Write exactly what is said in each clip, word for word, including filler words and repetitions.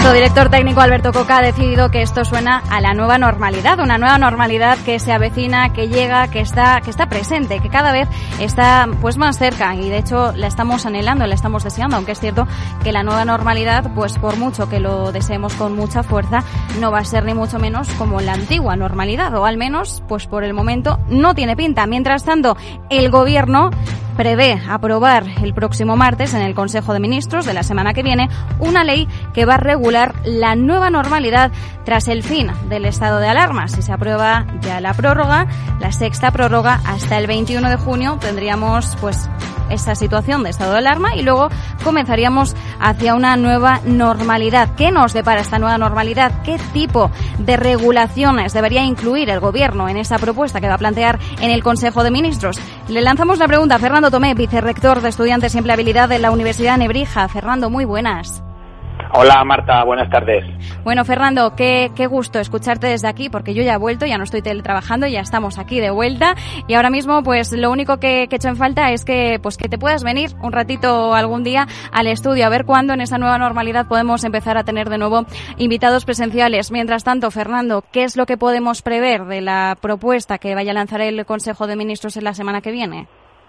Nuestro director técnico Alberto Coca ha decidido que esto suena a la nueva normalidad, una nueva normalidad que se avecina, que llega, que está, que está presente, que cada vez está pues más cerca y de hecho la estamos anhelando, la estamos deseando, aunque es cierto que la nueva normalidad, pues por mucho que lo deseemos con mucha fuerza, no va a ser ni mucho menos como la antigua normalidad, o al menos, pues por el momento no tiene pinta. Mientras tanto, el gobierno prevé aprobar el próximo martes en el Consejo de Ministros de la semana que viene una ley que va a regular la nueva normalidad tras el fin del estado de alarma. Si se aprueba ya la prórroga, la sexta prórroga, hasta el veintiuno de junio tendríamos pues esta situación de estado de alarma y luego comenzaríamos hacia una nueva normalidad. ¿Qué nos depara esta nueva normalidad? ¿Qué tipo de regulaciones debería incluir el Gobierno en esa propuesta que va a plantear en el Consejo de Ministros? Le lanzamos la pregunta a Fernando Tomé, vicerrector de Estudiantes y Empleabilidad de la Universidad Nebrija. Fernando, muy buenas. Hola Marta, buenas tardes. Bueno, Fernando, qué, qué gusto escucharte desde aquí, porque yo ya he vuelto, ya no estoy teletrabajando, ya estamos aquí de vuelta y ahora mismo pues lo único que, que he hecho en falta es que pues que te puedas venir un ratito algún día al estudio, a ver cuándo en esa nueva normalidad podemos empezar a tener de nuevo invitados presenciales. Mientras tanto, Fernando, ¿qué es lo que podemos prever de la propuesta que vaya a lanzar el Consejo de Ministros en la semana que viene?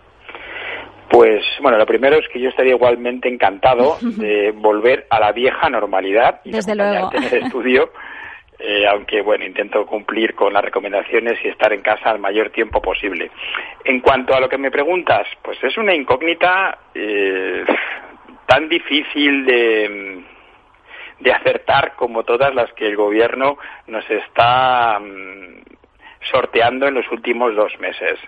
Pues, bueno, lo primero es que yo estaría igualmente encantado de volver a la vieja normalidad y Desde luego. en el estudio, eh, aunque, bueno, intento cumplir con las recomendaciones y estar en casa el mayor tiempo posible. En cuanto a lo que me preguntas, pues es una incógnita eh, tan difícil de, de acertar como todas las que el Gobierno nos está um, sorteando en los últimos dos meses.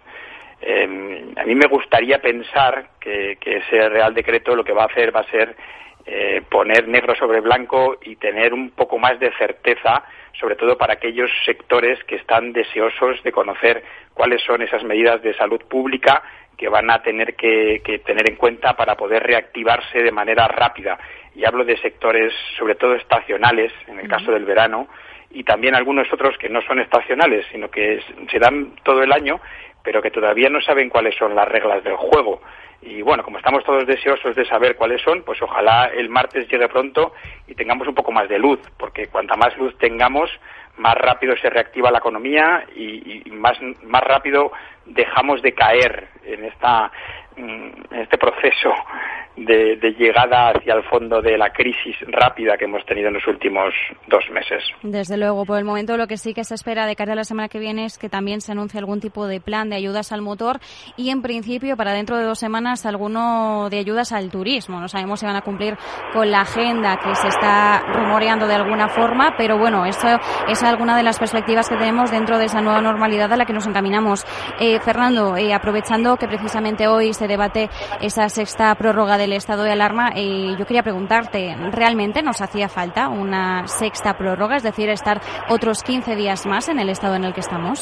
Eh, a mí me gustaría pensar que, que ese Real Decreto lo que va a hacer va a ser eh, poner negro sobre blanco y tener un poco más de certeza, sobre todo para aquellos sectores que están deseosos de conocer cuáles son esas medidas de salud pública que van a tener que, que tener en cuenta para poder reactivarse de manera rápida. Y hablo de sectores sobre todo estacionales, en el caso del verano, y también algunos otros que no son estacionales, sino que se dan todo el año, pero que todavía no saben cuáles son las reglas del juego. Y bueno, como estamos todos deseosos de saber cuáles son, pues ojalá el martes llegue pronto y tengamos un poco más de luz, porque cuanta más luz tengamos, más rápido se reactiva la economía y, y más, más rápido dejamos de caer en esta en este proceso de, de llegada hacia el fondo de la crisis rápida que hemos tenido en los últimos dos meses. Desde luego, por el momento lo que sí que se espera de cara a la semana que viene es que también se anuncie algún tipo de plan de ayudas al motor y en principio para dentro de dos semanas alguno de ayudas al turismo. No sabemos si van a cumplir con la agenda que se está rumoreando de alguna forma, pero bueno, eso es alguna de las perspectivas que tenemos dentro de esa nueva normalidad a la que nos encaminamos. Eh, Fernando, eh, aprovechando que precisamente hoy se debate esa sexta prórroga del estado de alarma, eh, yo quería preguntarte, ¿realmente nos hacía falta una sexta prórroga? Es decir, estar otros quince días más en el estado en el que estamos.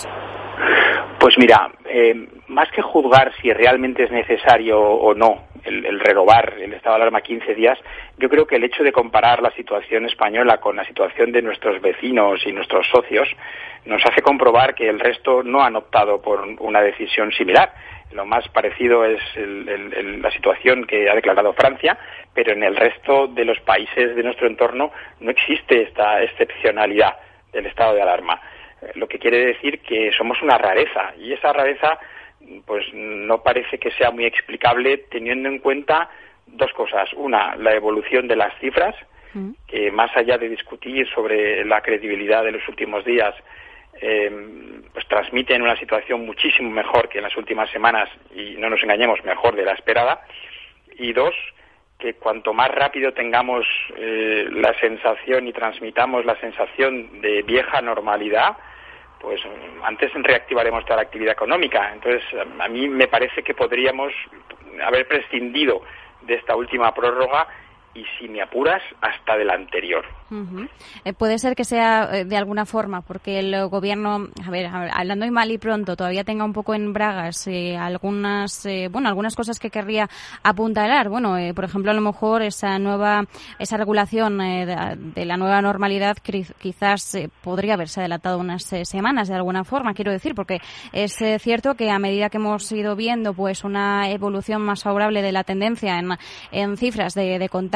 Pues mira, eh, más que juzgar si realmente es necesario o no el, el renovar el estado de alarma quince días, yo creo que el hecho de comparar la situación española con la situación de nuestros vecinos y nuestros socios nos hace comprobar que el resto no han optado por una decisión similar. Lo más parecido es el, el, el, la situación que ha declarado Francia, pero en el resto de los países de nuestro entorno no existe esta excepcionalidad del estado de alarma. Lo que quiere decir que somos una rareza, y esa rareza pues no parece que sea muy explicable teniendo en cuenta dos cosas. Una, la evolución de las cifras, mm. que más allá de discutir sobre la credibilidad de los últimos días, eh, pues transmiten una situación muchísimo mejor que en las últimas semanas, y no nos engañemos, mejor de la esperada. Y dos, que cuanto más rápido tengamos eh, la sensación y transmitamos la sensación de vieja normalidad, pues antes reactivaremos toda la actividad económica. Entonces, a mí me parece que podríamos haber prescindido de esta última prórroga y, si me apuras, hasta de la anterior. Uh-huh. Eh, puede ser que sea eh, de alguna forma, porque el gobierno, a ver, a ver, hablando y mal y pronto, todavía tenga un poco en bragas eh, algunas, eh, bueno, algunas cosas que querría apuntalar. Bueno, eh, por ejemplo, a lo mejor esa nueva, esa regulación eh, de, de la nueva normalidad quizás eh, podría haberse adelantado unas eh, semanas de alguna forma, quiero decir, porque es eh, cierto que a medida que hemos ido viendo, pues, una evolución más favorable de la tendencia en, en cifras de, de contagio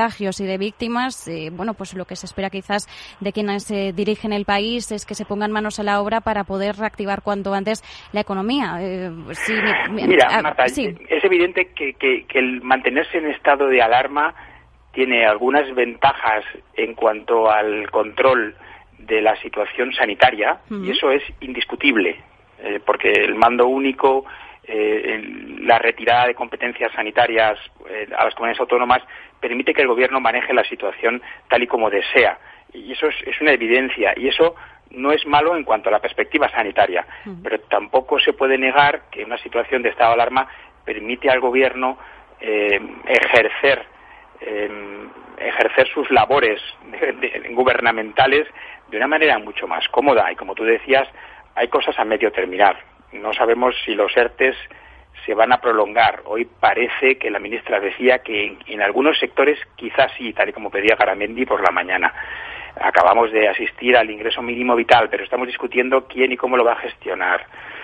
contagios y de víctimas, eh, bueno, pues lo que se espera quizás de quienes eh, dirigen el país es que se pongan manos a la obra para poder reactivar cuanto antes la economía. Eh, sí, Mira, ah, Marta, sí. es evidente que, que, que el mantenerse en estado de alarma tiene algunas ventajas en cuanto al control de la situación sanitaria, uh-huh. y eso es indiscutible, eh, porque el mando único, eh, el, la retirada de competencias sanitarias eh, a las comunidades autónomas permite que el gobierno maneje la situación tal y como desea, y eso es, es una evidencia, y eso no es malo en cuanto a la perspectiva sanitaria, uh-huh. pero tampoco se puede negar que una situación de estado de alarma permite al gobierno eh, ejercer Eh, ejercer sus labores de, de, gubernamentales de una manera mucho más cómoda. Y como tú decías, hay cosas a medio terminar. No sabemos si los ERTES se van a prolongar. Hoy parece que la ministra decía que en, en algunos sectores quizás sí, tal y como pedía Garamendi por la mañana. Acabamos de asistir al ingreso mínimo vital, pero estamos discutiendo quién y cómo lo va a gestionar.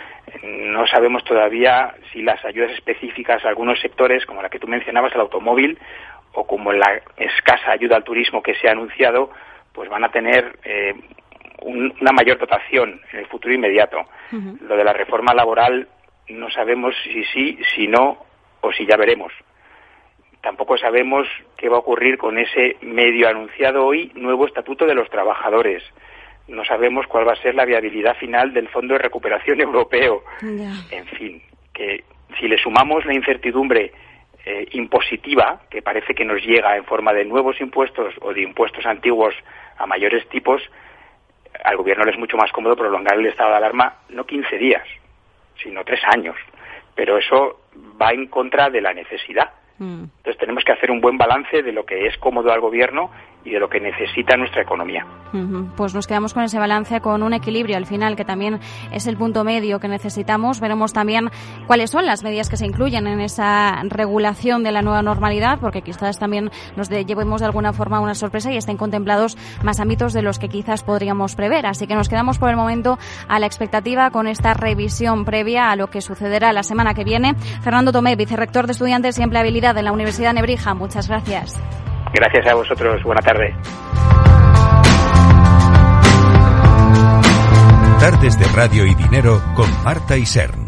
No sabemos todavía si las ayudas específicas a algunos sectores, como la que tú mencionabas, el automóvil, o como la escasa ayuda al turismo que se ha anunciado, pues van a tener eh, un, una mayor dotación en el futuro inmediato. Uh-huh. Lo de la reforma laboral no sabemos si sí, si no, o si ya veremos. Tampoco sabemos qué va a ocurrir con ese medio anunciado hoy nuevo Estatuto de los Trabajadores. No sabemos cuál va a ser la viabilidad final del Fondo de Recuperación Europeo. Yeah. En fin, que si le sumamos la incertidumbre Eh, impositiva, que parece que nos llega en forma de nuevos impuestos o de impuestos antiguos a mayores tipos, al gobierno le es mucho más cómodo prolongar el estado de alarma no quince días, sino tres años. Pero eso va en contra de la necesidad. Mm. Entonces tenemos que hacer un buen balance de lo que es cómodo al gobierno y de lo que necesita nuestra economía. Uh-huh. Pues nos quedamos con ese balance, con un equilibrio al final, que también es el punto medio que necesitamos. Veremos también cuáles son las medidas que se incluyen en esa regulación de la nueva normalidad, porque quizás también nos de, llevemos de alguna forma una sorpresa y estén contemplados más ámbitos de los que quizás podríamos prever. Así que nos quedamos por el momento a la expectativa con esta revisión previa a lo que sucederá la semana que viene. Fernando Tomé, vicerrector de Estudiantes y Empleabilidad de la Universidad de Nebrija, muchas gracias. Gracias a vosotros. Buena tarde. Tardes de Radio y Dinero con Marta Isern.